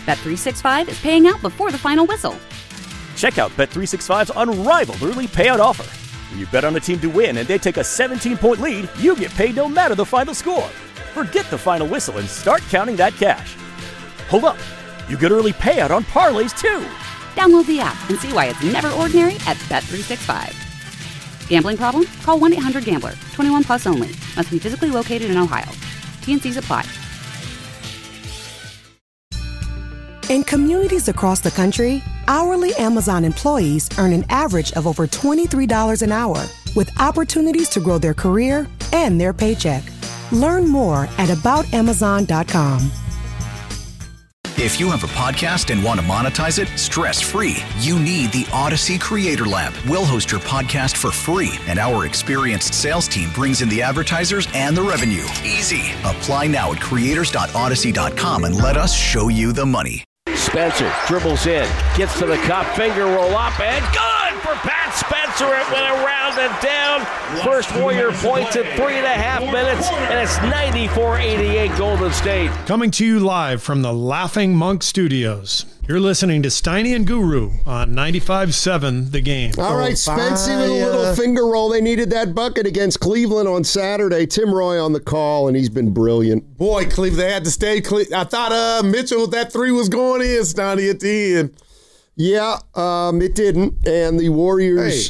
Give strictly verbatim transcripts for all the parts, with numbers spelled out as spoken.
Bet three sixty-five is paying out before the final whistle. Check out Bet three sixty-five's unrivaled early payout offer. When you bet on a team to win and they take a seventeen-point lead, you get paid no matter the final score. Forget the final whistle and start counting that cash. Hold up. You get early payout on parlays, too. Download the app and see why it's never ordinary at Bet three sixty-five. Gambling problem? Call one eight hundred gambler. twenty-one plus only. Must be physically located in Ohio. T N Cs apply. In communities across the country, hourly Amazon employees earn an average of over twenty-three dollars an hour, with opportunities to grow their career and their paycheck. Learn more at about amazon dot com. If you have a podcast and want to monetize it stress-free, you need the Odyssey Creator Lab. We'll host your podcast for free, and our experienced sales team brings in the advertisers and the revenue. Easy. Apply now at creators dot odyssey dot com and let us show you the money. Spencer dribbles in, gets to the cup, finger roll up, and good for Pat Spencer. It went around and down. First Warrior points in three and a half minutes, and it's ninety-four eighty-eight Golden State. Coming to you live from the Laughing Monk Studios. You're listening to Steiny and Guru on ninety-five point seven The Game. All right, Spency with a little finger roll. They needed that bucket against Cleveland on Saturday. Tim Roy on the call, and he's been brilliant. Boy, Cleveland, they had to stay. Cle- I thought uh, Mitchell, that three was going in, Steiny, at the end. Yeah, um, it didn't. And the Warriors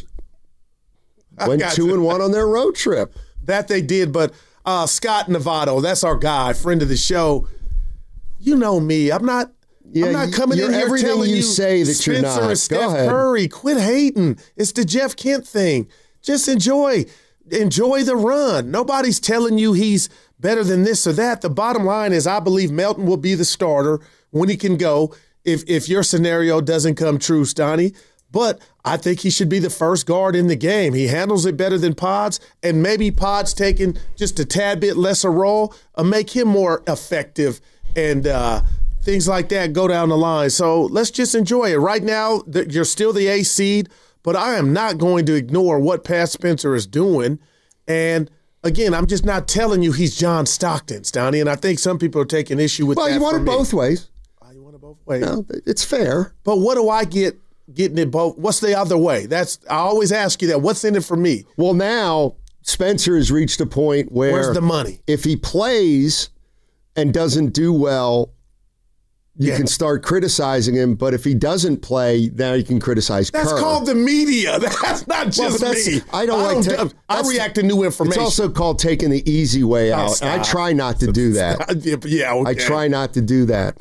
hey, went two and one on their road trip. That they did, but uh, Scott Novato, that's our guy, friend of the show. You know me. I'm not Yeah, I'm not coming you're in here everything telling you you say that Spencer you're not. and Go Steph ahead. Curry. Quit hating. It's the Jeff Kent thing. Just enjoy. Enjoy the run. Nobody's telling you he's better than this or that. The bottom line is I believe Melton will be the starter when he can go if if your scenario doesn't come true, Stoney. But I think he should be the first guard in the game. He handles it better than Pods, and maybe Pods taking just a tad bit lesser role uh, make him more effective and uh, things like that go down the line. So let's just enjoy it. Right now, th- you're still the A seed, but I am not going to ignore what Pat Spencer is doing. And again, I'm just not telling you he's John Stockton, Stoney, and I think some people are taking issue with well, that. Well, you want it me. both ways. Oh, you want it both ways. No, it's fair. But what do I get getting it both? What's the other way? That's I always ask you that. What's in it for me? Well, now Spencer has reached a point where where's the money? If he plays and doesn't do well, you yeah. can start criticizing him, but if he doesn't play, now you can criticize That's Kerr. called the media. That's not just well, that's, me. I don't I like don't, to. I react to new information. It's also called taking the easy way oh, out. stop. And I try not to do that. yeah, okay. I try not to do that.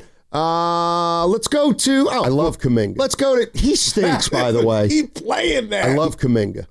Uh, let's go to. Oh, I love Kuminga. Let's go to. He stinks, by the way. Keep playing that. I love Kuminga.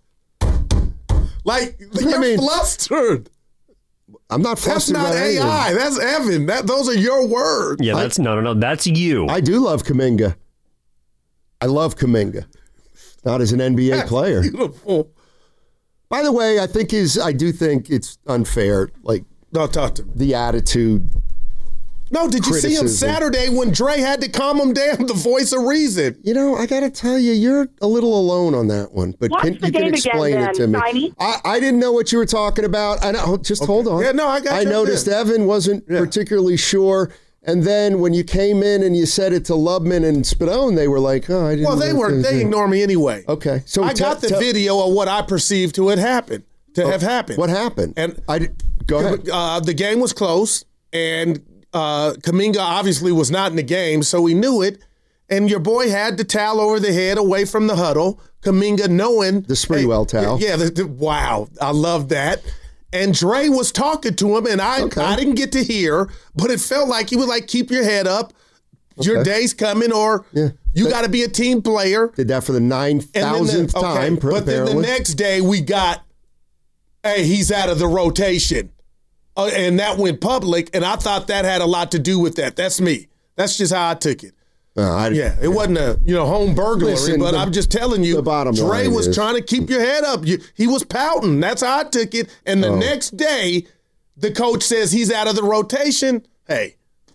Like you're I mean, flustered. I'm not flustered. That's not A I. Anything. That's Evan. That those are your words. Yeah, that's I, no, no, no. That's you. I do love Kuminga. I love Kuminga. Not as an N B A that's player. Beautiful. By the way, I think is I do think it's unfair. Like no, talk to me. The attitude. No, did you criticism. see him Saturday when Dre had to calm him down? The voice of reason. You know, I got to tell you, you're a little alone on that one. But Watch can, you can explain again, it to me. Tiny. I, I didn't know what you were talking about. I know, just okay. hold on. Yeah, no, I got. I noticed in. Evan wasn't yeah. particularly sure. And then when you came in and you said it to Lubman and Spadone, they were like, "Oh, I didn't." Well, they were. They ignore me anyway. Okay, so I te- got the te- video of what I perceived to have happened. To oh, have happened. What happened? And I go ahead. Uh, the game was close, and uh, Kuminga obviously was not in the game, so we knew it. And your boy had the towel over the head, away from the huddle. Kuminga knowing the Sprewell hey, towel. Yeah. The, the, wow, I love that. And Dre was talking to him, and I okay. I didn't get to hear, but it felt like he was like, "Keep your head up. Okay. Your day's coming, or yeah. you got to be a team player." Did that for the nine thousandth okay. time. But apparently. Then the next day we got, "Hey, he's out of the rotation," uh, and that went public. And I thought that had a lot to do with that. That's me. That's just how I took it. Uh, I, yeah, it yeah. wasn't a you know home burglary, Listen, but the, I'm just telling you, the bottom Dre line was is, trying to keep your head up. You, he was pouting. That's how I took it. And the oh. next day, the coach says he's out of the rotation. Hey.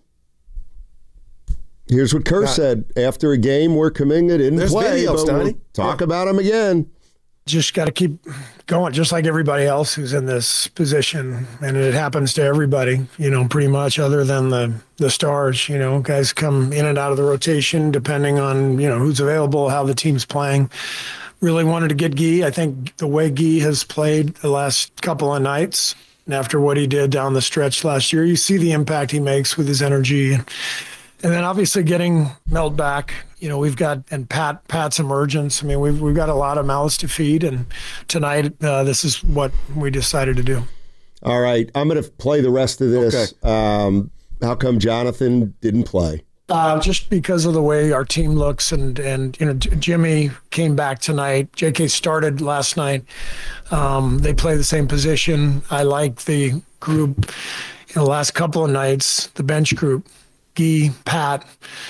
Here's what Kerr Not, said after a game where Kuminga didn't play. Video, but we'll talk yeah. about him again. Just got to keep going, just like everybody else who's in this position. And it happens to everybody, you know, pretty much, other than the, the stars. You know, guys come in and out of the rotation depending on, you know, who's available, how the team's playing. Really wanted to get Guy. I think the way Guy has played the last couple of nights, and after what he did down the stretch last year, you see the impact he makes with his energy. And then obviously getting Melt back, you know, we've got, and Pat, Pat's emergence. I mean, we've, we've got a lot of mouths to feed. And tonight, uh, this is what we decided to do. All right. I'm going to play the rest of this. Okay. Um, how come Jonathan didn't play? Uh, just because of the way our team looks, and, and you know, Jimmy came back tonight. J K started last night. Um, they play the same position. I like the group in the last couple of nights, the bench group. Guy, Pat,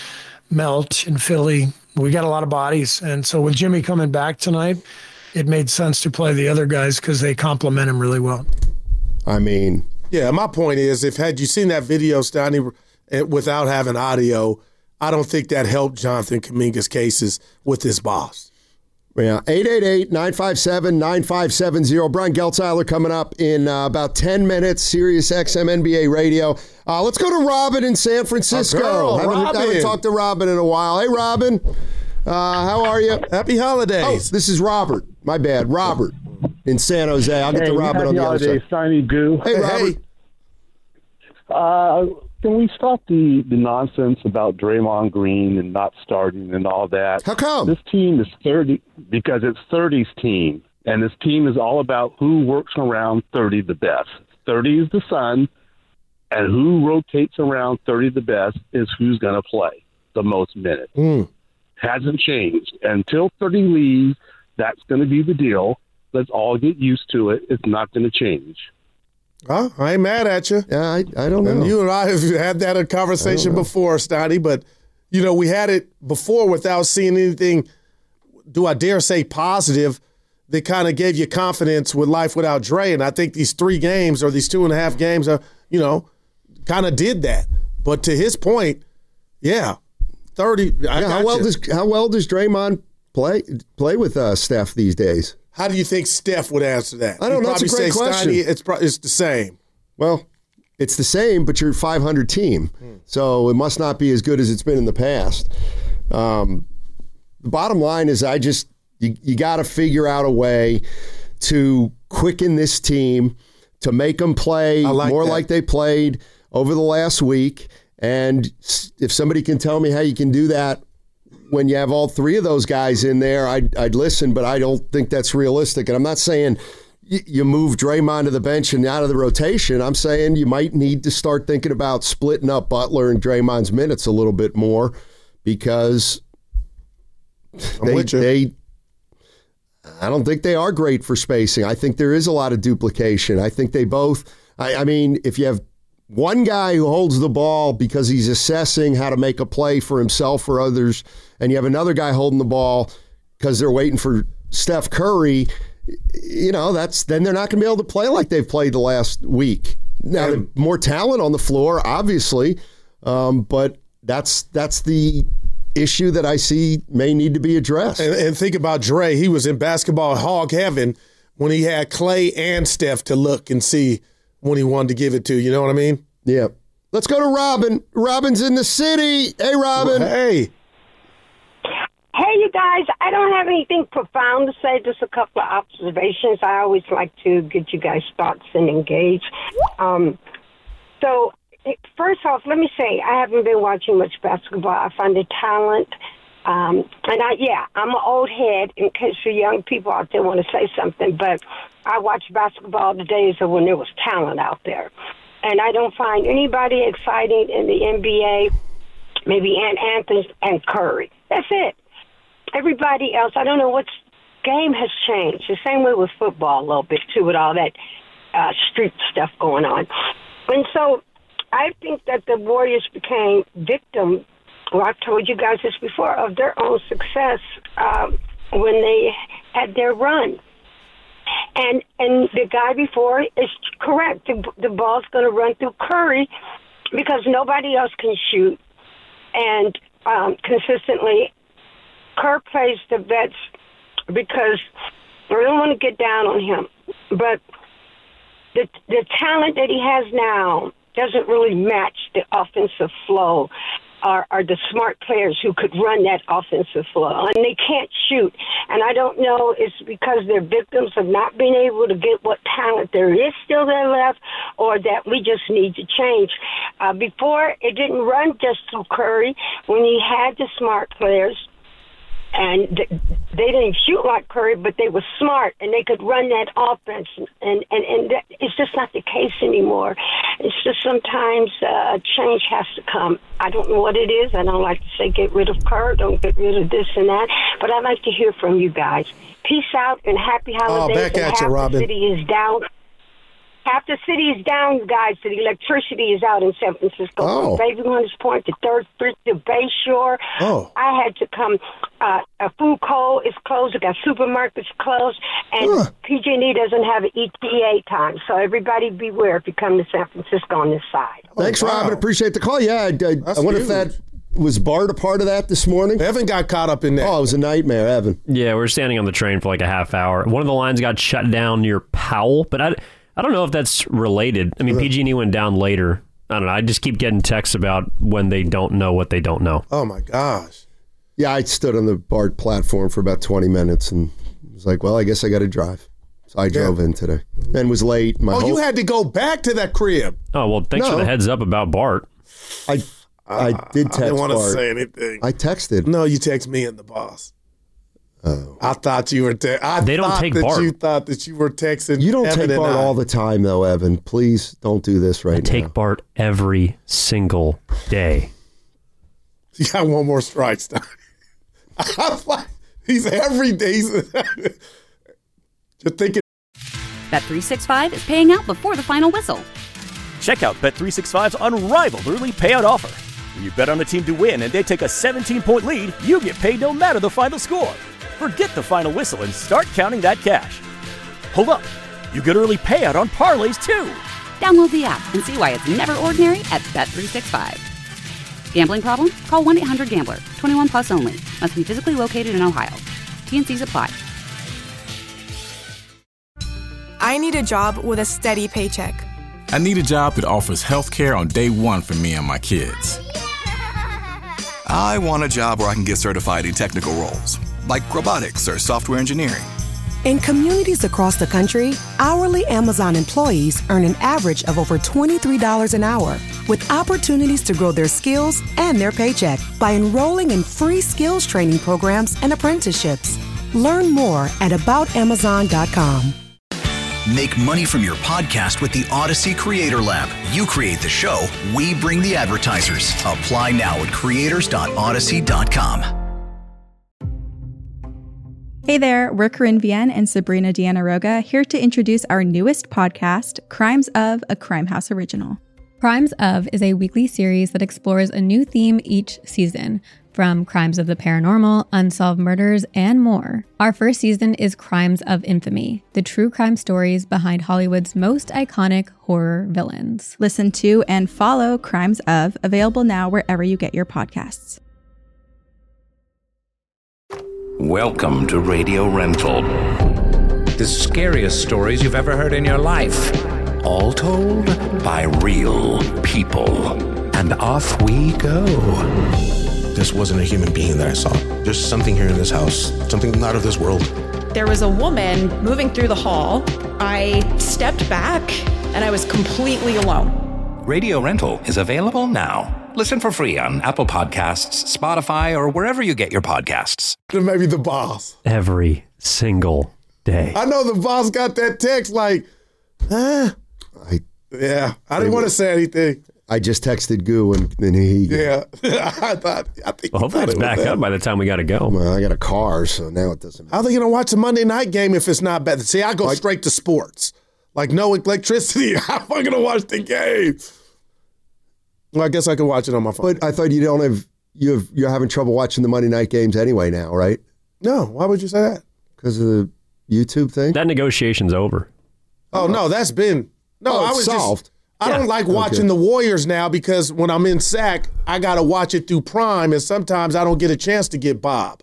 Melt, and Philly. We got a lot of bodies. And so with Jimmy coming back tonight, it made sense to play the other guys because they complement him really well. I mean. Yeah, my point is, if had you seen that video, Stoney, without having audio, I don't think that helped Jonathan Kuminga's cases with his boss. Yeah, eight eight eight, nine five seven, nine five seven zero. Brian Geltzeiler coming up in uh, about ten minutes, Sirius X M N B A Radio. Uh, let's go to Robin in San Francisco. Girl, haven't, Robin. haven't talked to Robin in a while. Hey, Robin. Uh, how are you? Happy holidays. Oh, this is Robert. My bad. Robert in San Jose. I'll get hey, to Robin on the other side. Steiny Goo. Hey, Robert. Hey. Uh, can we stop the, the nonsense about Draymond Green and not starting and all that? How come? This team is thirty because it's thirty's team, and this team is all about who works around thirty the best. thirty is the sun, and who rotates around thirty the best is who's going to play the most minutes. Mm. Hasn't changed. Until thirty leaves, that's going to be the deal. Let's all get used to it. It's not going to change. Huh? I ain't mad at you. Yeah, I, I don't know. And you and I have had that a conversation before, Stoney, but, you know, we had it before without seeing anything, do I dare say positive, that kind of gave you confidence with life without Dre. And I think these three games or these two and a half games, are, you know, kind of did that. But to his point, yeah, thirty. I Yeah, how got well you. does how well does Draymond play play with uh, Steph these days? How do you think Steph would answer that? I don't He'd know. That's a probably great say, question. Stoney, it's, pro- it's the same. Well, it's the same, but you're a five hundred team, so it must not be as good as it's been in the past. Um, the bottom line is, I just you, you got to figure out a way to quicken this team to make them play like more that. like they played over the last week. And if somebody can tell me how you can do that when you have all three of those guys in there, I'd, I'd listen, but I don't think that's realistic. And I'm not saying y- you move Draymond to the bench and out of the rotation. I'm saying you might need to start thinking about splitting up Butler and Draymond's minutes a little bit more, because I'm they, with you. they, I don't think they are great for spacing. I think there is a lot of duplication. I think they both, I, I mean, if you have one guy who holds the ball because he's assessing how to make a play for himself or others, and you have another guy holding the ball because they're waiting for Steph Curry, you know, that's then they're not going to be able to play like they've played the last week. Now, And- more talent on the floor, obviously, um, but that's that's the issue that I see may need to be addressed. And, and think about Dre. He was in basketball hog heaven when he had Clay and Steph to look and see when he wanted to give it to. You know what I mean? Yeah. Let's go to Robin. Robin's in the city. Hey, Robin. Hey. Hey, you guys, I don't have anything profound to say, just a couple of observations. I always like to get you guys' thoughts and engage. Um, so, first off, let me say, I haven't been watching much basketball. I find the talent, um, and I, yeah, I'm an old head in case the young people out there want to say something, but I watched basketball the days of when there was talent out there. And I don't find anybody exciting in the N B A, maybe Ant Anthony and Curry. That's it. Everybody else, I don't know what's game has changed. The same way with football a little bit, too, with all that uh, street stuff going on. And so I think that the Warriors became victim, well, I've told you guys this before, of their own success um, when they had their run. And and the guy before is correct. The, the ball's going to run through Curry because nobody else can shoot. And um, consistently, Kerr plays the vets because I don't want to get down on him, but the the talent that he has now doesn't really match the offensive flow or, or the smart players who could run that offensive flow. And they can't shoot. And I don't know, it's because they're victims of not being able to get what talent there is still there left, or that we just need to change. Uh, before, it didn't run just through Curry when he had the smart players. And they didn't shoot like Curry, but they were smart, and they could run that offense. And, and, and that, it's just not the case anymore. It's just sometimes uh, change has to come. I don't know what it is. I don't like to say get rid of Curry, don't get rid of this and that. But I'd like to hear from you guys. Peace out and happy holidays. Oh, back and at you, Robin. The city is down. Half the city is down, you guys. The electricity is out in San Francisco. Oh. From Baby Hunters Point to third Street to Bay Shore. Oh. I had to come. Uh, a food court is closed. We got supermarkets closed. And Huh. P G and E doesn't have an E T A time. So everybody beware if you come to San Francisco on this side. Thanks, Oh, wow. Robin. Appreciate the call. Yeah, I, I, That's I wonder if huge. that was Bart a part of that this morning. Evan got caught up in that. Oh, it was a nightmare, Evan. Yeah, we were standing on the train for like a half hour. One of the lines got shut down near Powell, but I, I don't know if that's related. I mean, P G and E went down later. I don't know. I just keep getting texts about when they don't know what they don't know. Oh, my gosh. Yeah, I stood on the BART platform for about twenty minutes and was like, well, I guess I got to drive. So I drove in today and was late. My Oh, whole, you had to go back to that crib. Oh, well, thanks No. for the heads up about Bart. I, I did text I didn't want to Bart. say anything. I texted. No, you text me and the boss. Oh. I thought you were. Te- I They don't thought take that Bart. You thought that you were texting. You don't Evan take and Bart I. all the time, though, Evan. Please don't do this right I take now. Bart every single day. You got one more strike, Stein. I'm like, he's every day. He's just thinking. Bet three sixty-five is paying out before the final whistle. Check out Bet three sixty-five's unrivaled early payout offer. When you bet on a team to win and they take a seventeen-point lead, you get paid no matter the final score. Forget the final whistle and start counting that cash. Hold up. You get early payout on parlays, too. Download the app and see why it's never ordinary at Bet three sixty-five. Gambling problem? Call one eight hundred gambler. twenty-one plus only. Must be physically located in Ohio. T N Cs apply. I need a job with a steady paycheck. I need a job that offers health care on day one for me and my kids. I want a job where I can get certified in technical roles, like robotics or software engineering. In communities across the country, hourly Amazon employees earn an average of over twenty-three dollars an hour, with opportunities to grow their skills and their paycheck by enrolling in free skills training programs and apprenticeships. Learn more at about amazon dot com. Make money from your podcast with the Odyssey Creator Lab. You create the show, we bring the advertisers. Apply now at creators dot odyssey dot com. Hey there, we're Corinne Vienne and Sabrina Deanna Roga here to introduce our newest podcast, Crimes of, a Crime House original. Crimes of is a weekly series that explores a new theme each season, from crimes of the paranormal, unsolved murders, and more. Our first season is Crimes of Infamy, the true crime stories behind Hollywood's most iconic horror villains. Listen to and follow Crimes of, available now wherever you get your podcasts. Welcome to Radio Rental. The scariest stories you've ever heard in your life. All told by real people. And off we go. This wasn't a human being that I saw. There's something here in this house, something not of this world. There was a woman moving through the hall. I stepped back and I was completely alone. Radio Rental is available now. Listen for free on Apple Podcasts, Spotify, or wherever you get your podcasts. Maybe the boss. Every single day. I know the boss got that text like, huh? I, yeah, I didn't want to say anything. I just texted Goo and then he. Yeah, I thought. I think. Well, hopefully it's back up by the time we got to go. Well, I got a car, so now it doesn't. How are they going to watch a Monday night game if it's not bad? See, I go like, straight to sports. Like no electricity. How am I going to watch the game? Well, I guess I can watch it on my phone. But I thought you don't have you have you're having trouble watching the Monday night games anyway now, right? No, why would you say that? Because of the YouTube thing. That negotiation's over. Oh no, that's been no. Oh, I was solved. Just, I yeah. don't like watching okay. the Warriors now because when I'm in S A C, I got to watch it through Prime, and sometimes I don't get a chance to get Bob.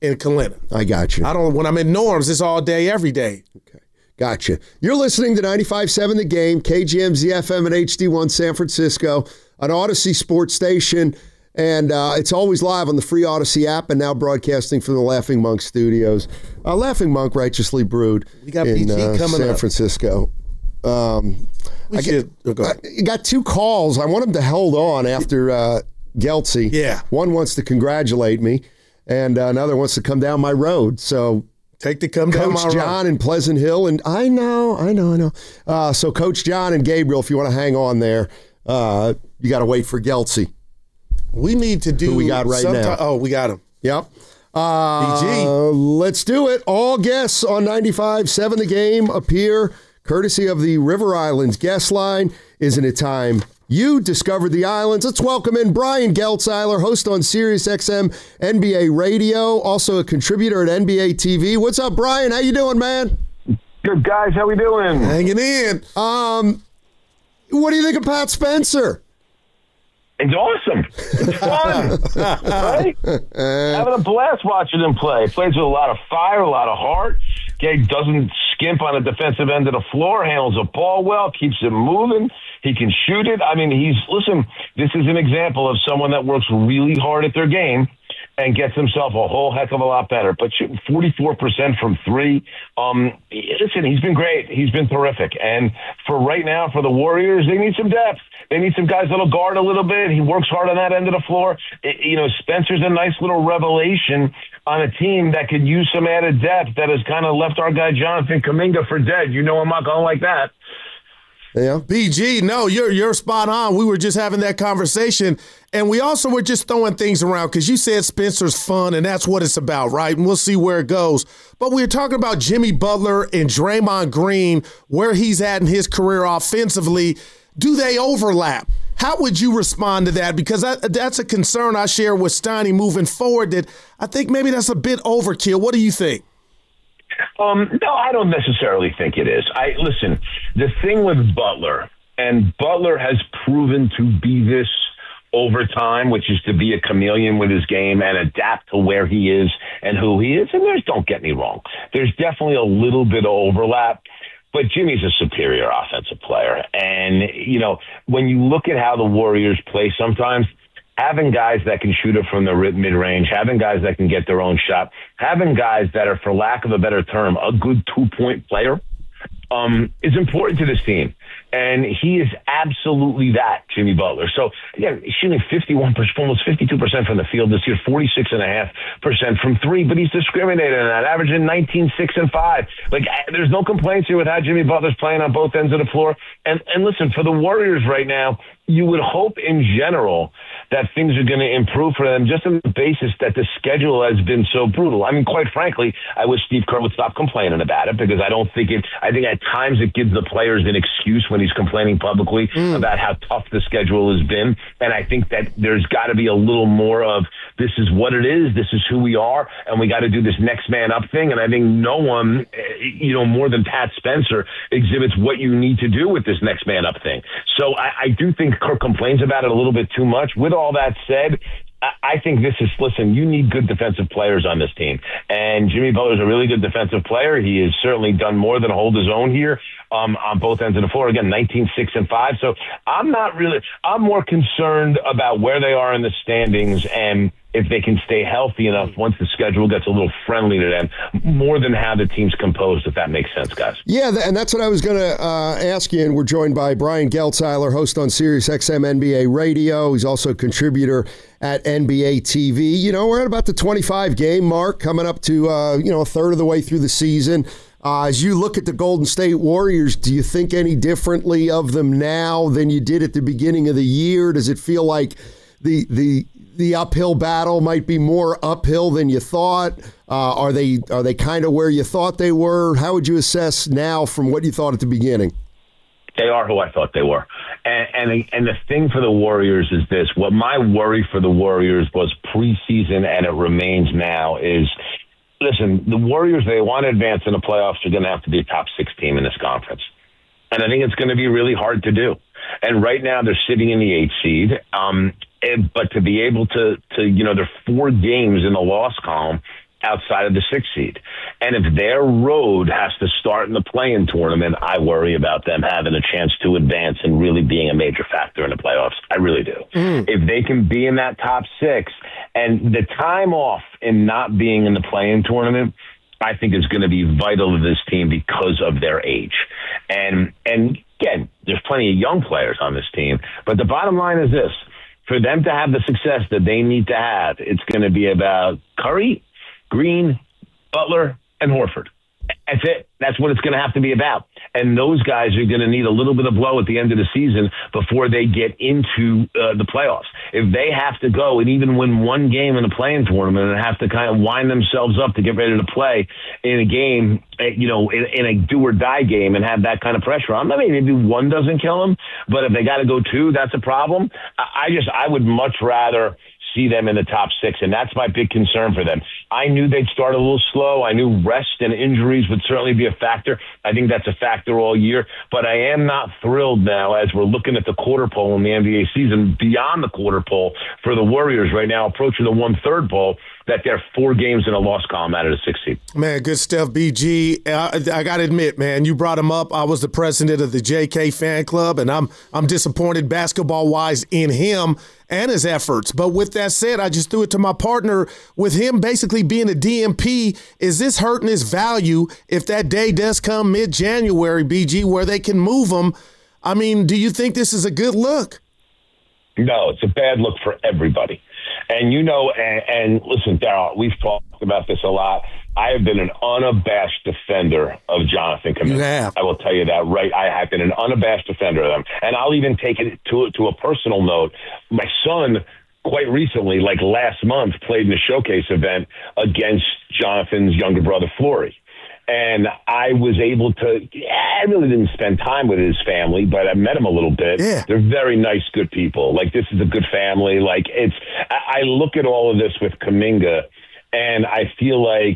in Kalina. I got you. I don't. When I'm in Norms, it's all day, every day. Okay. Gotcha. You're listening to ninety-five point seven The Game, K G M Z F M and H D one San Francisco, an Odyssey sports station, and uh, it's always live on the free Odyssey app and now broadcasting from the Laughing Monk studios. Uh, Laughing Monk, righteously brewed we got in P G uh, coming San up. Francisco. Um, we I, should, get, oh, I got two calls. I want them to hold on after uh, Geltzy. Yeah. One wants to congratulate me, and uh, another wants to come down my road. So take the come down my Coach John road. in Pleasant Hill, and I know, I know, I know. Uh, so Coach John and Gabriel, if you want to hang on there, uh, you got to wait for Geltzy. We need to do. Who we got right sometime, now? Oh, we got him. Yep. Uh, P G. Let's do it. All guests on ninety-five point seven The Game appear courtesy of the River Islands guest line. Isn't it time you discovered the islands? Let's welcome in Brian Geltzeiler, host on Sirius X M N B A Radio, also a contributor at N B A T V. What's up, Brian? How you doing, man? Good, guys. How we doing? Hanging in. Um, what do you think of Pat Spencer? It's awesome. It's fun, right? Having a blast watching him play. Plays with a lot of fire, a lot of heart. Gabe doesn't skimp on the defensive end of the floor, handles the ball well, keeps it moving. He can shoot it. I mean, he's, listen, this is an example of someone that works really hard at their game and gets himself a whole heck of a lot better. But shooting forty-four percent from three, um, listen, he's been great. He's been terrific. And for right now, for the Warriors, they need some depth. They need some guys that'll guard a little bit. He works hard on that end of the floor. It, you know, Spencer's a nice little revelation on a team that could use some added depth that has kind of left our guy Jonathan Kuminga for dead. You know I'm not going like that. Yeah. B G, no, you're you're spot on. We were just having that conversation, and we also were just throwing things around because you said Spencer's fun, and that's what it's about, right? And we'll see where it goes. But we were talking about Jimmy Butler and Draymond Green, where he's at in his career offensively. Do they overlap? How would you respond to that? Because I, that's a concern I share with Steiny moving forward, that I think maybe that's a bit overkill. What do you think? Um, no, I don't necessarily think it is. I listen, the thing with Butler, and Butler has proven to be this over time, which is to be a chameleon with his game and adapt to where he is and who he is. And there's, don't get me wrong, there's definitely a little bit of overlap. But Jimmy's a superior offensive player. And, you know, when you look at how the Warriors play sometimes, having guys that can shoot it from the mid-range, having guys that can get their own shot, having guys that are, for lack of a better term, a good two-point player, um, is important to this team. And he is absolutely that, Jimmy Butler. So, again, he's shooting fifty-one percent, almost fifty-two percent from the field this year, forty-six point five percent from three, but he's discriminating on that, averaging nineteen, six, and five. Like, there's no complaints here with how Jimmy Butler's playing on both ends of the floor. And, and listen, for the Warriors right now, you would hope in general that things are going to improve for them just on the basis that the schedule has been so brutal. I mean, quite frankly, I wish Steve Kerr would stop complaining about it, because I don't think it, I think at times it gives the players an excuse when he's complaining publicly mm. about how tough the schedule has been. And I think that there's got to be a little more of, this is what it is, this is who we are, and we got to do this next man up thing. And I think no one, you know, more than Pat Spencer exhibits what you need to do with this next man up thing. So I, I do think Kirk complains about it a little bit too much. With all that said, I think this is, listen, you need good defensive players on this team. And Jimmy Butler's a really good defensive player. He has certainly done more than hold his own here um, on both ends of the floor. Again, nineteen, six, and five. So I'm not really, I'm more concerned about where they are in the standings and if they can stay healthy enough once the schedule gets a little friendly to them, more than how the team's composed, if that makes sense, guys. Yeah, and that's what I was going to uh, ask you, and we're joined by Brian Geltzeiler, host on Sirius X M N B A Radio. He's also a contributor at N B A T V. You know, we're at about the twenty-five game mark, coming up to, uh, you know, a third of the way through the season. Uh, as you look at the Golden State Warriors, do you think any differently of them now than you did at the beginning of the year? Does it feel like the the the uphill battle might be more uphill than you thought? Uh, are they are they kind of where you thought they were? How would you assess now from what you thought at the beginning? They are who I thought they were. And, and and the thing for the Warriors is this. What my worry for the Warriors was preseason, and it remains now, is, listen, the Warriors, they want to advance in the playoffs, are going to have to be a top six team in this conference. And I think it's going to be really hard to do. And right now they're sitting in the eighth seed. Um, and, but to be able to, to, you know, there are four games in the loss column outside of the sixth seed. And if their road has to start in the play-in tournament, I worry about them having a chance to advance and really being a major factor in the playoffs. I really do. Mm. If they can be in that top six, and the time off in not being in the play-in tournament, I think is going to be vital to this team because of their age. And, and again, there's plenty of young players on this team, but the bottom line is this. For them to have the success that they need to have, it's going to be about Curry, Green, Butler, and Horford. That's it. That's what it's going to have to be about. And those guys are going to need a little bit of blow at the end of the season before they get into uh, the playoffs. If they have to go and even win one game in a play-in tournament and have to kind of wind themselves up to get ready to play in a game, you know, in, in a do-or-die game and have that kind of pressure on them, I mean, maybe one doesn't kill them, but if they got to go two, that's a problem. I, I just, I would much rather see them in the top six, and that's my big concern for them. I knew they'd start a little slow. I knew rest and injuries would certainly be a factor. I think that's a factor all year, but I am not thrilled now as we're looking at the quarter pole in the N B A season, beyond the quarter pole for the Warriors right now, approaching the one-third pole, that they're four games in a loss column out of the sixth seed. Man, good stuff, B G. I, I got to admit, man, you brought him up. I was the president of the J K fan club, and I'm I'm disappointed basketball-wise in him and his efforts. But with that said, I just threw it to my partner. With him basically being a D M P, is this hurting his value if that day does come mid-January, B G, where they can move him? I mean, do you think this is a good look? No, it's a bad look for everybody. And, you know, and, and listen, Daryl, we've talked about this a lot. I have been an unabashed defender of Jonathan Kuminga. You have. I will tell you that, right? I have been an unabashed defender of them. And I'll even take it to, to a personal note. My son, quite recently, like last month, played in a showcase event against Jonathan's younger brother, Flory. And I was able to, I really didn't spend time with his family, but I met him a little bit. Yeah. They're very nice, good people. Like, this is a good family. Like, it's, I, I look at all of this with Kuminga, and I feel like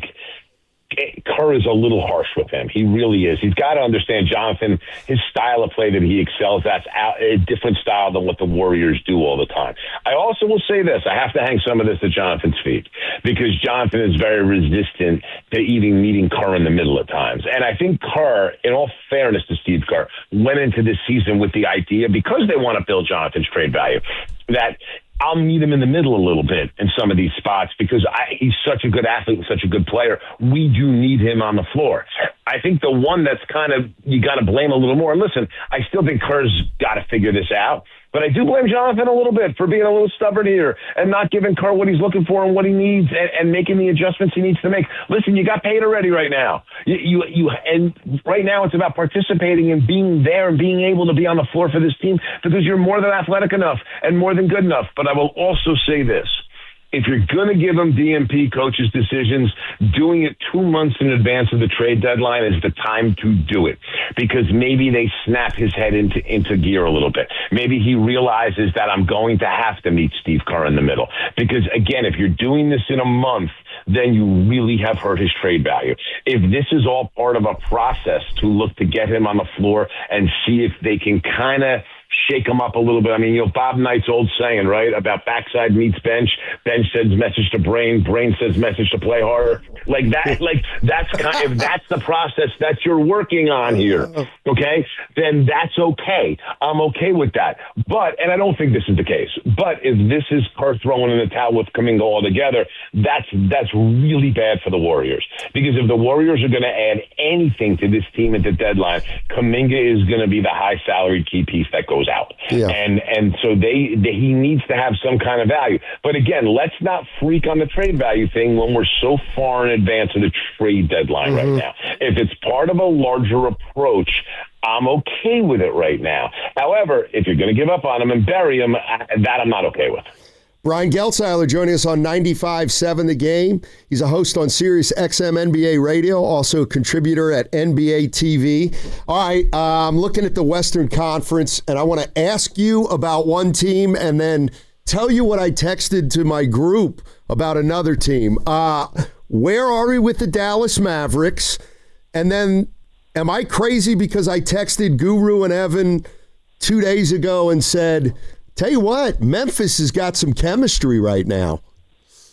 Kerr is a little harsh with him. He really is. He's got to understand Jonathan, his style of play that he excels, that's a different style than what the Warriors do all the time. I also will say this. I have to hang some of this at Jonathan's feet because Jonathan is very resistant to even meeting Kerr in the middle at times. And I think Kerr, in all fairness to Steve Kerr, went into this season with the idea, because they want to build Jonathan's trade value, that I'll meet him in the middle a little bit in some of these spots because I, he's such a good athlete and such a good player. We do need him on the floor. I think the one that's kind of, you got to blame a little more. And listen, I still think Kerr's got to figure this out. But I do blame Jonathan a little bit for being a little stubborn here and not giving Kerr what he's looking for and what he needs and, and making the adjustments he needs to make. Listen, you got paid already right now. You, you, you, and right now it's about participating and being there and being able to be on the floor for this team because you're more than athletic enough and more than good enough. But I will also say this. If you're going to give them D M P coaches' decisions, doing it two months in advance of the trade deadline is the time to do it because maybe they snap his head into, into gear a little bit. Maybe he realizes that I'm going to have to meet Steve Kerr in the middle because, again, if you're doing this in a month, then you really have hurt his trade value. If this is all part of a process to look to get him on the floor and see if they can kind of shake him up a little bit. I mean, you know, Bob Knight's old saying, right, about backside meets bench. Bench sends message to brain. Brain says message to play harder. Like that, like that's kind of, if that's the process that you're working on here, okay, then that's okay. I'm okay with that. But, and I don't think this is the case, but if this is Kerr throwing in the towel with Kuminga altogether, that's, that's really bad for the Warriors. Because if the Warriors are going to add anything to this team at the deadline, Kuminga is going to be the high salaried key piece that goes out. Yeah. And and so they, they he needs to have some kind of value. But again, let's not freak on the trade value thing when we're so far in advance of the trade deadline mm-hmm. right now. If it's part of a larger approach, I'm okay with it right now. However, if you're going to give up on him and bury him, that I'm not okay with. Brian Geltzeiler joining us on ninety-five point seven The Game. He's a host on Sirius X M N B A Radio, also a contributor at N B A T V. All right, uh, I'm looking at the Western Conference, and I want to ask you about one team and then tell you what I texted to my group about another team. Uh, where are we with the Dallas Mavericks? And then am I crazy because I texted Guru and Evan two days ago and said, tell you what, Memphis has got some chemistry right now.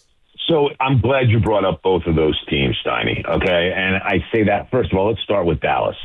So I'm glad you brought up both of those teams, Steiny, okay? And I say that, first of all, let's start with Dallas.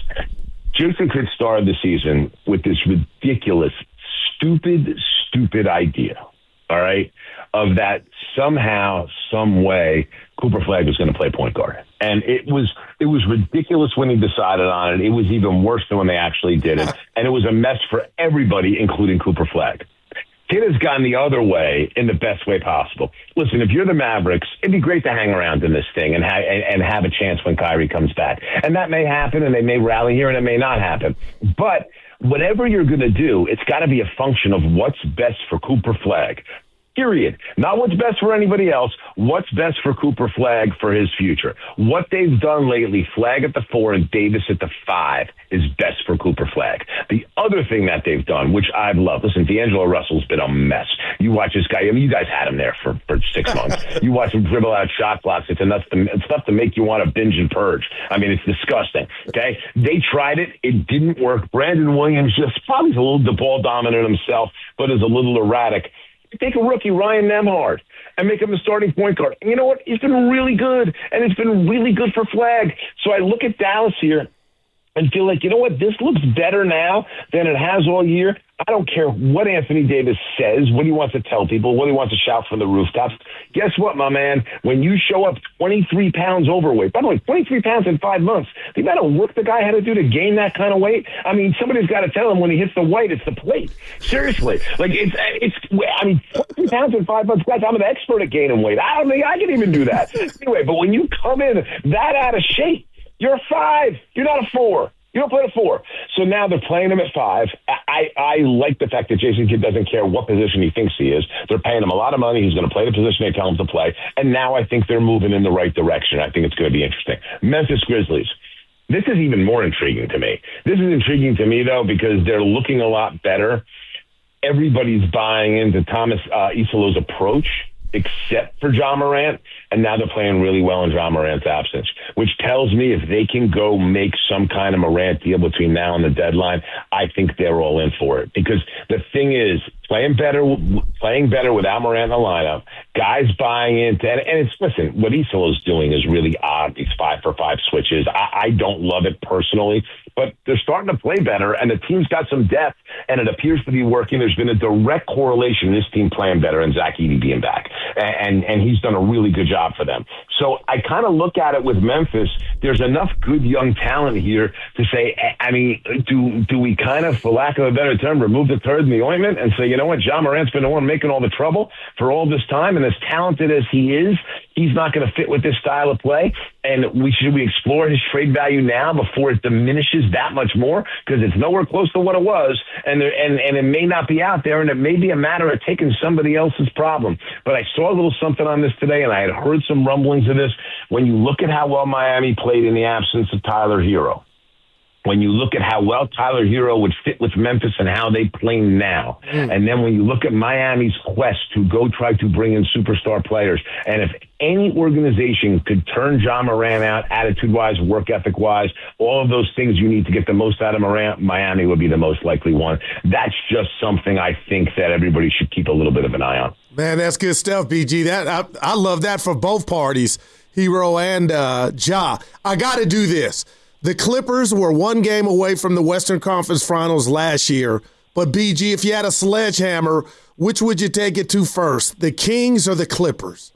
Jason Kidd started the season with this ridiculous, stupid, stupid idea, all right, of that somehow, some way, Cooper Flagg was going to play point guard. And it was it was ridiculous when he decided on it. It was even worse than when they actually did it. And it was a mess for everybody, including Cooper Flagg. Kidd has gone the other way in the best way possible. Listen, if you're the Mavericks, it'd be great to hang around in this thing and, ha- and have a chance when Kyrie comes back. And that may happen, and they may rally here, and it may not happen. But whatever you're going to do, it's got to be a function of what's best for Cooper Flagg. Period. Not what's best for anybody else. What's best for Cooper Flagg for his future. What they've done lately, Flagg at the four and Davis at the five, is best for Cooper Flagg. The other thing that they've done, which I've loved, listen, D'Angelo Russell's been a mess. You watch this guy. I mean, you guys had him there for, for six months. You watch him dribble out shot clocks. It's enough to, it's enough to make you want to binge and purge. I mean, it's disgusting. Okay, they tried it. It didn't work. Brandon Williams just probably is a little ball dominant himself, but is a little erratic. Take a rookie, Ryan Nembhard, and make him the starting point guard. And you know what? He's been really good, and it's been really good for Flagg. So I look at Dallas here and feel like, you know what? This looks better now than it has all year. I don't care what Anthony Davis says, what he wants to tell people, what he wants to shout from the rooftops. Guess what, my man? When you show up twenty-three pounds overweight, by the way, twenty-three pounds in five months, the amount of work the guy had to do to gain that kind of weight, I mean, somebody's got to tell him when he hits the white, it's the plate. Seriously. Like, it's, it's. I mean, twenty-three pounds in five months, guys, I'm an expert at gaining weight. I don't think I can even do that. Anyway, but when you come in that out of shape, you're a five. You're not a four. You don't play a four. So now they're playing him at five. I, I like the fact that Jason Kidd doesn't care what position he thinks he is. They're paying him a lot of money. He's going to play the position they tell him to play. And now I think they're moving in the right direction. I think it's going to be interesting. Memphis Grizzlies. This is even more intriguing to me. This is intriguing to me, though, because they're looking a lot better. Everybody's buying into Thomas uh, Isolo's approach, except for Ja Morant, and now they're playing really well in Ja Morant's absence, which tells me if they can go make some kind of Morant deal between now and the deadline, I think they're all in for it. Because the thing is, playing better playing better without Morant in the lineup, guys buying into, and, and it's, listen, what Isolo's doing is really odd, these five for five switches. I, I don't love it personally, but they're starting to play better, and the team's got some depth, and it appears to be working. There's been a direct correlation, this team playing better and Zach Edey being back, and, and, and he's done a really good job for them. So I kind of look at it with Memphis. There's enough good young talent here to say, I mean, do do we kind of, for lack of a better term, remove the turd in the ointment and say, you know what, Ja Morant's been the one making all the trouble for all this time, and as talented as he is, he's not going to fit with this style of play, and we should we explore his trade value now before it diminishes that much more, because it's nowhere close to what it was, and there, and and it may not be out there, and it may be a matter of taking somebody else's problem. But I saw a little something on this today, and I had heard some rumblings of this. When you look at how well Miami played in the absence of Tyler Hero, when you look at how well Tyler Hero would fit with Memphis and how they play now, mm. and then when you look at Miami's quest to go try to bring in superstar players, and if any organization could turn Ja Morant out attitude-wise, work ethic-wise, all of those things you need to get the most out of Morant, Miami would be the most likely one. That's just something I think that everybody should keep a little bit of an eye on. Man, that's good stuff, B G. That I, I love that for both parties, Hero and uh, Ja. I got to do this. The Clippers were one game away from the Western Conference Finals last year. But, B G, if you had a sledgehammer, which would you take it to first, the Kings or the Clippers?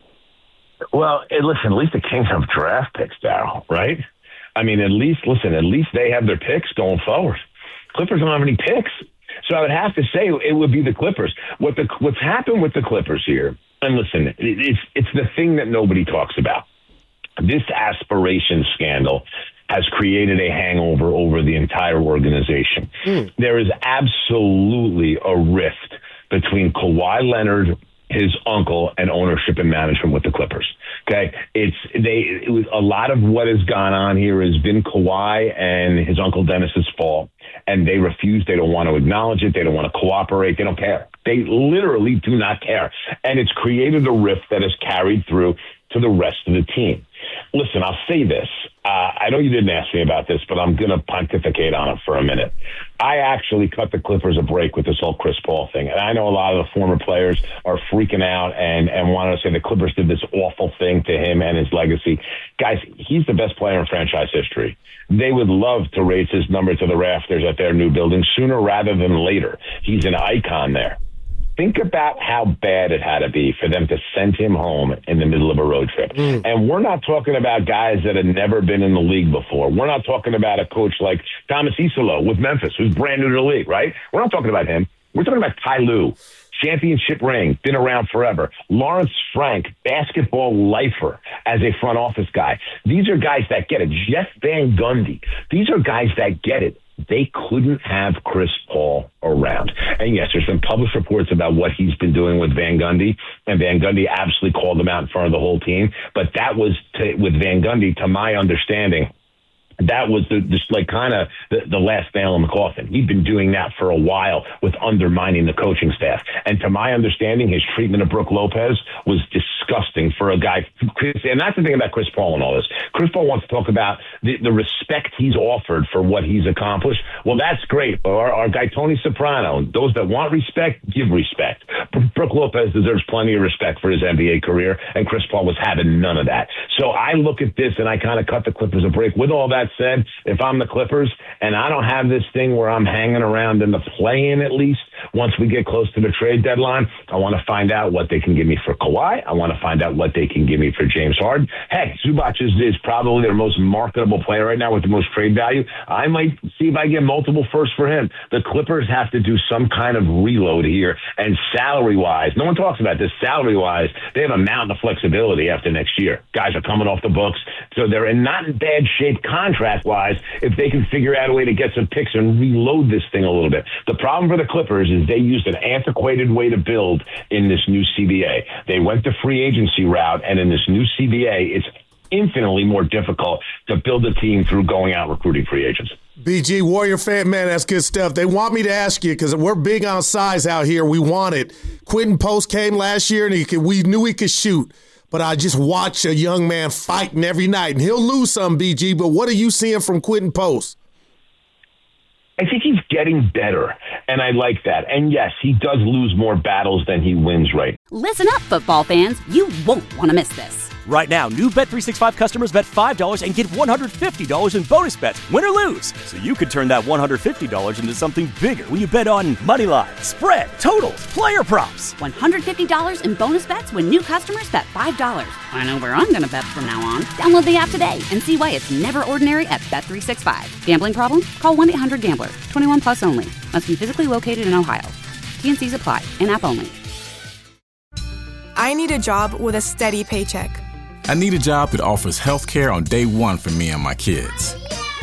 Well, hey, listen, at least the Kings have draft picks, Darryl, right? I mean, at least, listen, at least they have their picks going forward. Clippers don't have any picks. So I would have to say it would be the Clippers. What the What's happened with the Clippers here, and listen, it's it's the thing that nobody talks about. This aspiration scandal has created a hangover over the entire organization. Mm. There is absolutely a rift between Kawhi Leonard, his uncle, and ownership and management with the Clippers. Okay, it's they. It was, a lot of what has gone on here has been Kawhi and his uncle Dennis's fault, and they refuse. They don't want to acknowledge it. They don't want to cooperate. They don't care. They literally do not care, and it's created a rift that has carried through to the rest of the team. listen, I'll say this. Uh, I know you didn't ask me about this, but I'm going to pontificate on it for a minute. I actually cut the Clippers a break with this whole Chris Paul thing. And I know a lot of the former players are freaking out and, and want to say the Clippers did this awful thing to him and his legacy. Guys, he's the best player in franchise history. They would love to raise his number to the rafters at their new building sooner rather than later. He's an icon there. Think about how bad it had to be for them to send him home in the middle of a road trip. Mm. And we're not talking about guys that had never been in the league before. We're not talking about a coach like Thomas Isolo with Memphis, who's brand new to the league, right? We're not talking about him. We're talking about Ty Lue, championship ring, been around forever. Lawrence Frank, basketball lifer as a front office guy. These are guys that get it. Jeff Van Gundy. These are guys that get it. They couldn't have Chris Paul around. And yes, there's been published reports about what he's been doing with Van Gundy, and Van Gundy absolutely called him out in front of the whole team. But that was, to, with Van Gundy, to my understanding, that was the, just like kind of the, the last nail in the coffin. He'd been doing that for a while with undermining the coaching staff. And to my understanding, his treatment of Brook Lopez was disgusting for a guy. And that's the thing about Chris Paul and all this. Chris Paul wants to talk about the, the respect he's offered for what he's accomplished. Well, that's great. Our, our guy, Tony Soprano, those that want respect, give respect. Brook Lopez deserves plenty of respect for his N B A career, and Chris Paul was having none of that. So I look at this and I kind of cut the Clippers a break. With all that said, if I'm the Clippers and I don't have this thing where I'm hanging around in the play-in at least, once we get close to the trade deadline, I want to find out what they can give me for Kawhi. I want to find out what they can give me for James Harden. Heck, Zubac is, is probably their most marketable player right now with the most trade value. I might see if I get multiple firsts for him. The Clippers have to do some kind of reload here, and salary-wise, no one talks about this, salary-wise, they have a mountain of flexibility after next year. Guys are coming off the books, so they're in not in bad shape contract-wise if they can figure out a way to get some picks and reload this thing a little bit. The problem for the Clippers is they used an antiquated way to build in this new C B A. They went the free agency route, and in this new C B A, it's infinitely more difficult to build a team through going out recruiting free agents. B G, Warrior fan, man, that's good stuff. They want me to ask you, because we're big on size out here. We want it. Quentin Post came last year, and he could, we knew he could shoot. But I just watch a young man fighting every night, and he'll lose some, B G. But what are you seeing from Quentin Post? I think he's getting better, and I like that. And yes, he does lose more battles than he wins right. Listen up, football fans. You won't want to miss this. Right now, new Bet three sixty-five customers bet five dollars and get one hundred fifty dollars in bonus bets, win or lose. So you could turn that one hundred fifty dollars into something bigger when you bet on money line, spread, totals, player props. one hundred fifty dollars in bonus bets when new customers bet five dollars. I know where I'm going to bet from now on. Download the app today and see why it's never ordinary at Bet three sixty-five. Gambling problem? Call one eight hundred gambler. twenty-one plus only. Must be physically located in Ohio. T N Cs apply. In-app only. I need a job with a steady paycheck. I need a job that offers health care on day one for me and my kids.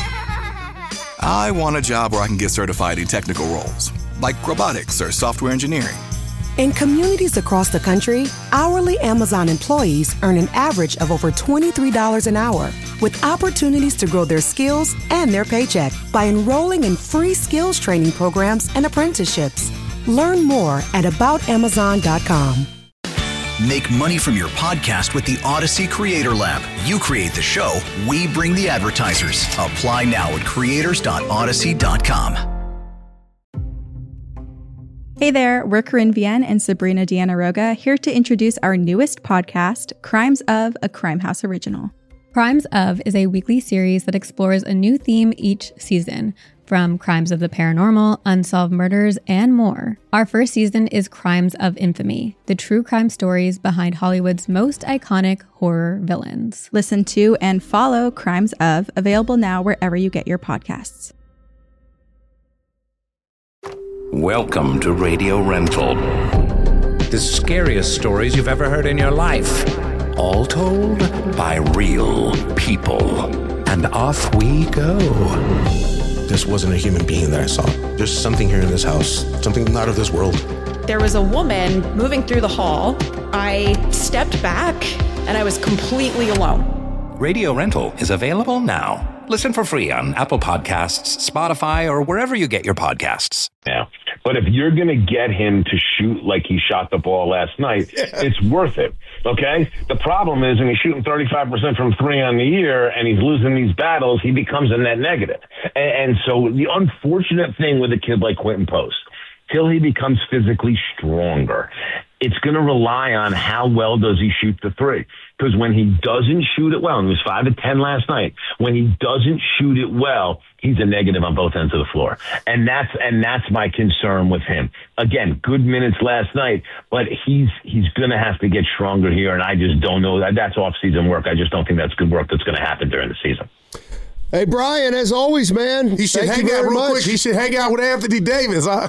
I want a job where I can get certified in technical roles, like robotics or software engineering. In communities across the country, hourly Amazon employees earn an average of over twenty-three dollars an hour, with opportunities to grow their skills and their paycheck by enrolling in free skills training programs and apprenticeships. Learn more at about amazon dot com. Make money from your podcast with the Odyssey Creator Lab. You create the show, we bring the advertisers. Apply now at creators dot odyssey dot com. Hey there, we're Corinne Vienne and Sabrina Deanna Roga, here to introduce our newest podcast, Crimes of, a Crime House Original. Crimes of is a weekly series that explores a new theme each season, from crimes of the paranormal, unsolved murders, and more. Our first season is Crimes of Infamy, the true crime stories behind Hollywood's most iconic horror villains. Listen to and follow Crimes of, available now wherever you get your podcasts. Welcome to Radio Rental. The scariest stories you've ever heard in your life. All told by real people. And off we go. This wasn't a human being that I saw. There's something here in this house, something not of this world. There was a woman moving through the hall. I stepped back, and I was completely alone. Radio Rental is available now. Listen for free on Apple Podcasts, Spotify, or wherever you get your podcasts. Now, But if you're going to get him to shoot like he shot the ball last night, yeah. it's worth it. Okay? The problem is when he's shooting thirty-five percent from three on the year and he's losing these battles, he becomes a net negative. And, and so the unfortunate thing with a kid like Quentin Post, till he becomes physically stronger, it's going to rely on how well does he shoot the three. Because when he doesn't shoot it well, and he was five of ten last night, when he doesn't shoot it well, he's a negative on both ends of the floor. And that's and that's my concern with him. Again, good minutes last night, but he's he's going to have to get stronger here, and I just don't know. That's off-season work. I just don't think that's good work that's going to happen during the season. Hey, Brian, as always, man. He should Thank hang out real much. quick. He should hang out with Anthony Davis. Huh?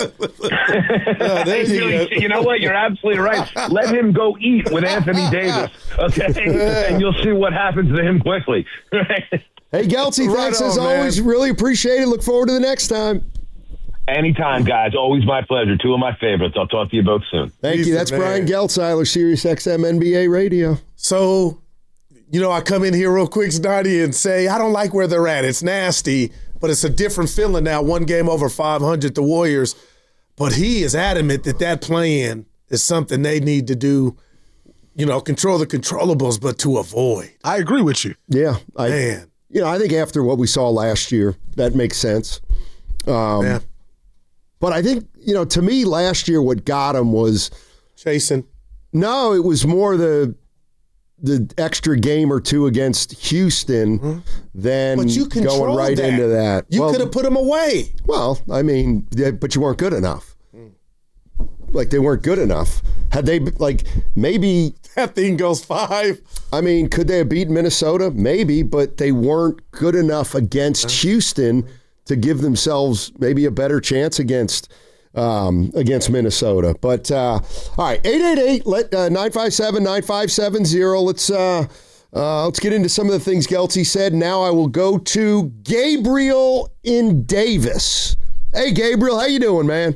oh, there you, you, you know what? You're absolutely right. Let him go eat with Anthony Davis, okay? And you'll see what happens to him quickly. Hey, Gelty, Right thanks on, as man. always. Really appreciate it. Look forward to the next time. Anytime, guys. Always my pleasure. Two of my favorites. I'll talk to you both soon. Thank He's you. the That's man. Brian Geltzeiler, Sirius X M N B A Radio. So, you know, I come in here real quick, Snotty, and say, I don't like where they're at. It's nasty, but it's a different feeling now. One game over five hundred, the Warriors. But he is adamant that that play-in is something they need to do, you know, control the controllables, but to avoid. I agree with you. Yeah. I, Man. You know, I think after what we saw last year, that makes sense. Um, Yeah. But I think, you know, to me, last year, what got him was chasing. No, it was more the the extra game or two against Houston Mm-hmm. than But you going controlled right that. into that. You Well, could have put him away. Well, I mean, yeah, but you weren't good enough. Like, they weren't good enough. Had they, like, maybe... That thing goes five. I mean, could they have beaten Minnesota? Maybe, but they weren't good enough against Houston to give themselves maybe a better chance against um, against Minnesota. But, uh, all right, eight eight eight, let, uh, nine five seven, nine five seven zero. Let's, uh, uh, let's get into some of the things Gelty said. Now I will go to Gabriel in Davis. Hey, Gabriel, how you doing, man?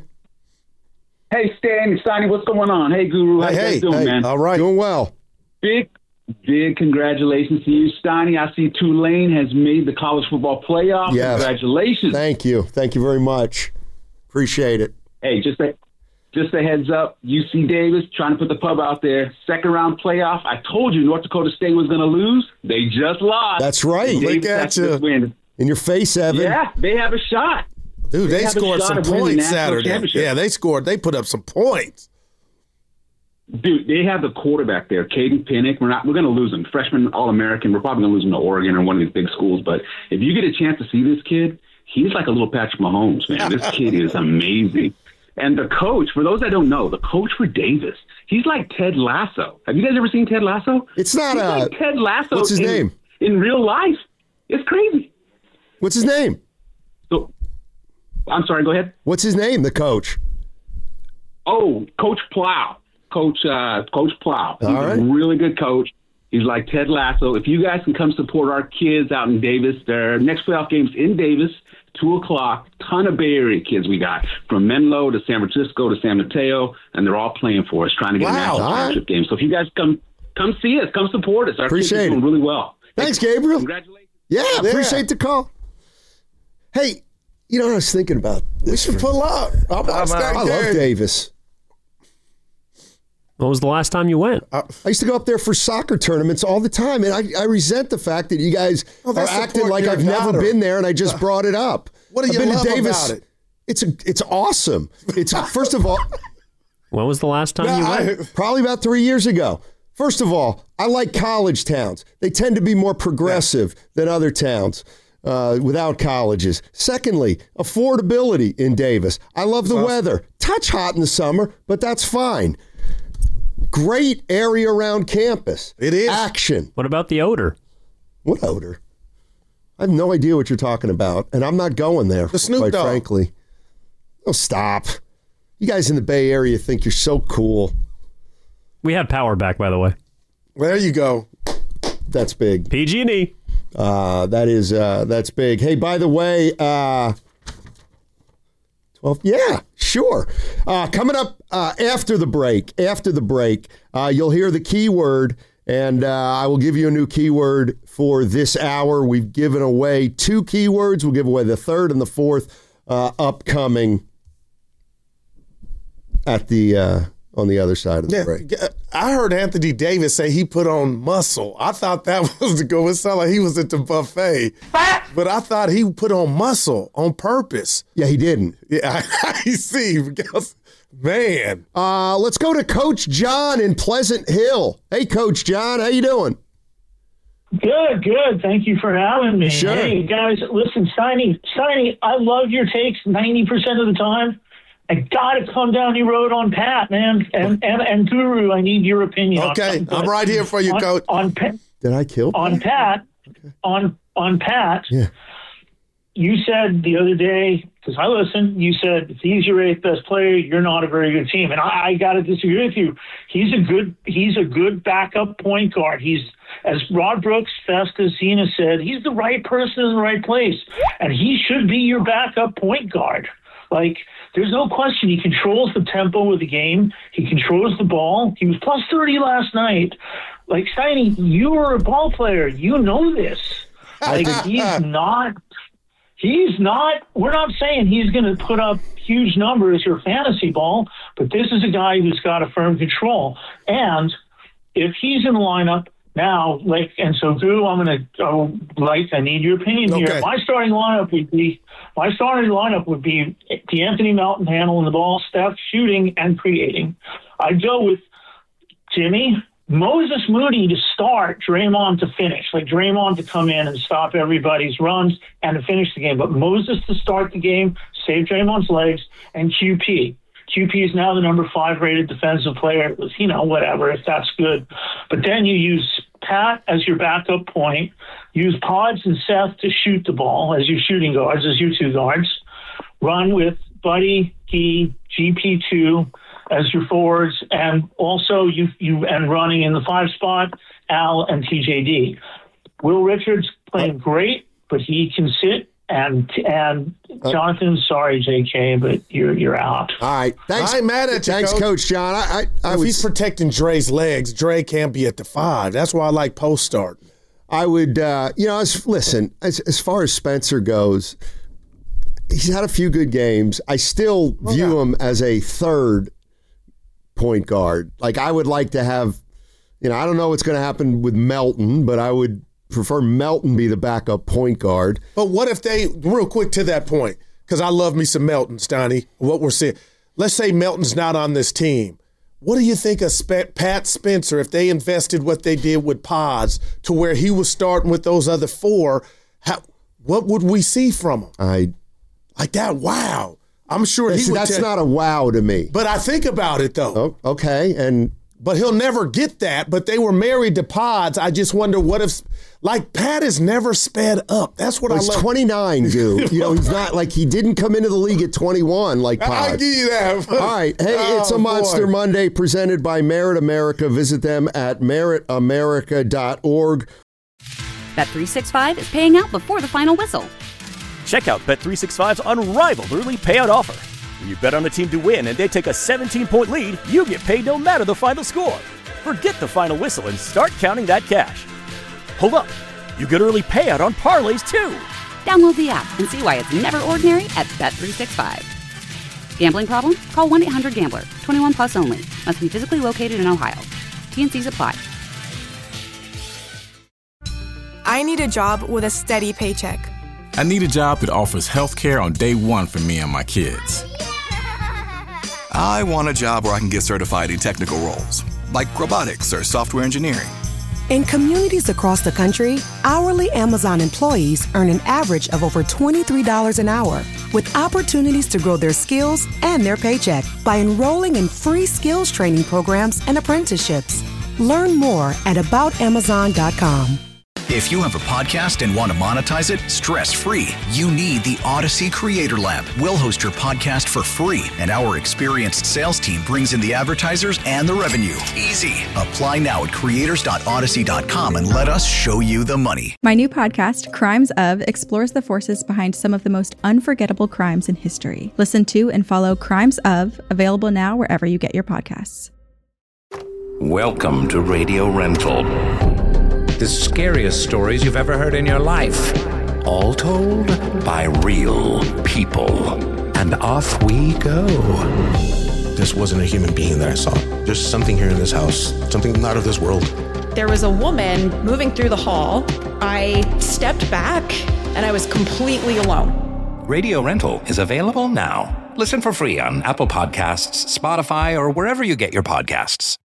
Hey, Stan, Sonny, what's going on? Hey, Guru, how you guys doing, hey, man? all right. Doing well. Big, big congratulations to you, Steiny. I see Tulane has made the college football playoff. Yes. Congratulations. Thank you. Thank you very much. Appreciate it. Hey, just a, just a heads up, U C Davis trying to put the pub out there. Second round playoff. I told you North Dakota State was going to lose. They just lost. That's right. And Look Davis at has to you. win. In your face, Evan. Yeah, they have a shot. Dude, they, have a scored shot some of winning the points national Saturday. championship. Yeah, they scored. They put up some points. Dude, they have the quarterback there, Caden Pinnick. We're not. We're going to lose him. Freshman All-American. We're probably going to lose him to Oregon or one of these big schools. But if you get a chance to see this kid, he's like a little Patrick Mahomes, man. This kid is amazing. And the coach, for those that don't know, the coach for Davis, he's like Ted Lasso. Have you guys ever seen Ted Lasso? It's not he's a. like Ted Lasso. What's his in, name? In real life, it's crazy. What's his name? So, I'm sorry. Go ahead. What's his name? The coach. Oh, Coach Plow. Coach uh, Coach Plow. He's All right. a really good coach. He's like Ted Lasso. If you guys can come support our kids out in Davis, their next playoff game's in Davis, two o'clock. Ton of Bay Area kids we got, from Menlo to San Francisco to San Mateo, and they're all playing for us, trying to get Wow. a national All right. championship game. So if you guys come come see us, come support us. Our Appreciate kids are doing it. really well. Thanks, Gabriel. Congratulations. Yeah, Yeah. appreciate the call. Hey, you know what I was thinking about? We should pull up. I'm, I'm, I love Davis. When was the last time you went? I used to go up there for soccer tournaments all the time, and I, I resent the fact that you guys Oh, are that's acting support like your I've never daughter. been there, and I just brought it up. What do I've you been to love Davis. about it? It's a, it's awesome. It's first of all, When was the last time No, you I- went? probably about three years ago. First of all, I like college towns. They tend to be more progressive than other towns uh, without colleges. Secondly, affordability in Davis. I love the weather. Touch hot in the summer, but that's fine. Great area around campus. It is. Action. What about the odor? What odor? I have no idea what you're talking about, and I'm not going there, The Snoop quite Dogg. frankly. Oh, stop. You guys in the Bay Area think you're so cool. We have power back, by the way. There you go. That's big. P G and E. Uh, that is, uh, that's big. Hey, by the way, uh, twelve, yeah, sure. Uh, coming up uh, after the break, after the break, uh, you'll hear the keyword, and uh, I will give you a new keyword for this hour. We've given away two keywords. We'll give away the third and the fourth uh, upcoming at the uh, on the other side of the Yeah, break. I heard Anthony Davis say he put on muscle. I thought that was to go. It sounded like he was at the buffet. But I thought he put on muscle on purpose. Yeah, he didn't. Yeah, I see. Because, man. Uh, let's go to Coach John in Pleasant Hill. Hey, Coach John, how you doing? Good, good. Thank you for having me. Sure. Hey, guys, listen, Steiny, Steiny, I love your takes ninety percent of the time. I got to come down your road on Pat, man. And, and, and Guru, I need your opinion. Okay, on I'm right here for you, on, Coach. On, Pat, Did I kill Pat? On Pat, okay. on, on Pat, yeah. You said the other day, because I listened, you said, if he's your eighth best player, you're not a very good team. And I, I got to disagree with you. He's a good he's a good backup point guard. He's, as Rod Brooks, Festus, Zena said, he's the right person in the right place. And he should be your backup point guard. Like, there's no question. He controls the tempo of the game. He controls the ball. He was plus thirty last night. Like, Steiny, you are a ball player. You know this. Like, he's not... He's not, we're not saying he's going to put up huge numbers or fantasy ball, but this is a guy who's got a firm control. And if he's in the lineup now, like, and so Drew, I'm going to go, like, I need your opinion Okay. here. My starting lineup would be, my starting lineup would be DeAnthony Melton handling the ball, Steph shooting and creating. I'd go with Jimmy, Moses Moody to start, Draymond to finish. Like Draymond to come in and stop everybody's runs and to finish the game. But Moses to start the game, save Draymond's legs, and Q P. Q P is now the number five rated defensive player. It was, you know, whatever, if that's good. But then you use Pat as your backup point, use Pods and Seth to shoot the ball as your shooting guards, as your two guards. Run with Buddy, Key, G P two, as your forwards, and also you you and running in the five spot, Al and T J D. Will Richards playing great, but he can sit. And and Jonathan, sorry, J K, but you're you're out. All right, thanks. I ain't mad at you, Thanks, Coach. Coach John. I, I, I if would, he's protecting Dre's legs, Dre can't be at the five. That's why I like post start. I would, uh, you know, as, listen, as, as far as Spencer goes, he's had a few good games. I still Oh, view him as a third point guard. Like, I would like to have, you know, I don't know what's going to happen with Melton, but I would prefer Melton be the backup point guard. But what if they, real quick to that point, because I love me some Melton, Steiny, what we're seeing. Let's say Melton's not on this team. What do you think of Sp- Pat Spencer if they invested what they did with Pods to where he was starting with those other four? How, what would we see from him? I Like that, wow. I'm sure he that's, would that's tell- not a wow to me. But I think about it, though. Oh, okay, and But he'll never get that. But they were married to Pods. I just wonder what if, like, Pat has never sped up. That's what well, I he's love. twenty-nine, dude. You know, he's not like he didn't come into the league at twenty-one like Pods. I'll give you that. All right. Hey, Oh, it's a Monster boy. Monday presented by Merit America. Visit them at merit america dot org. Bet three sixty-five is paying out before the final whistle. Check out Bet three sixty-five's unrivaled early payout offer. When you bet on a team to win and they take a seventeen-point lead, you get paid no matter the final score. Forget the final whistle and start counting that cash. Hold up. You get early payout on parlays, too. Download the app and see why it's never ordinary at Bet three sixty-five. Gambling problem? Call one eight hundred gambler. twenty-one plus only. Must be physically located in Ohio. T N Cs apply. I need a job with a steady paycheck. I need a job that offers health care on day one for me and my kids. I want a job where I can get certified in technical roles, like robotics or software engineering. In communities across the country, hourly Amazon employees earn an average of over twenty-three dollars an hour, with opportunities to grow their skills and their paycheck by enrolling in free skills training programs and apprenticeships. Learn more at about amazon dot com. If you have a podcast and want to monetize it stress-free, you need the Odyssey Creator Lab. We'll host your podcast for free, and our experienced sales team brings in the advertisers and the revenue. Easy. Apply now at creators dot odyssey dot com and let us show you the money. My new podcast, Crimes Of, explores the forces behind some of the most unforgettable crimes in history. Listen to and follow Crimes Of, available now wherever you get your podcasts. Welcome to Radio Rental. The scariest stories you've ever heard in your life. All told by real people. And off we go. this wasn't a human being that I saw. There's something here in this house, something not of this world. There was a woman moving through the hall. I stepped back and I was completely alone. Radio Rental is available now. Listen for free on Apple Podcasts, Spotify, or wherever you get your podcasts.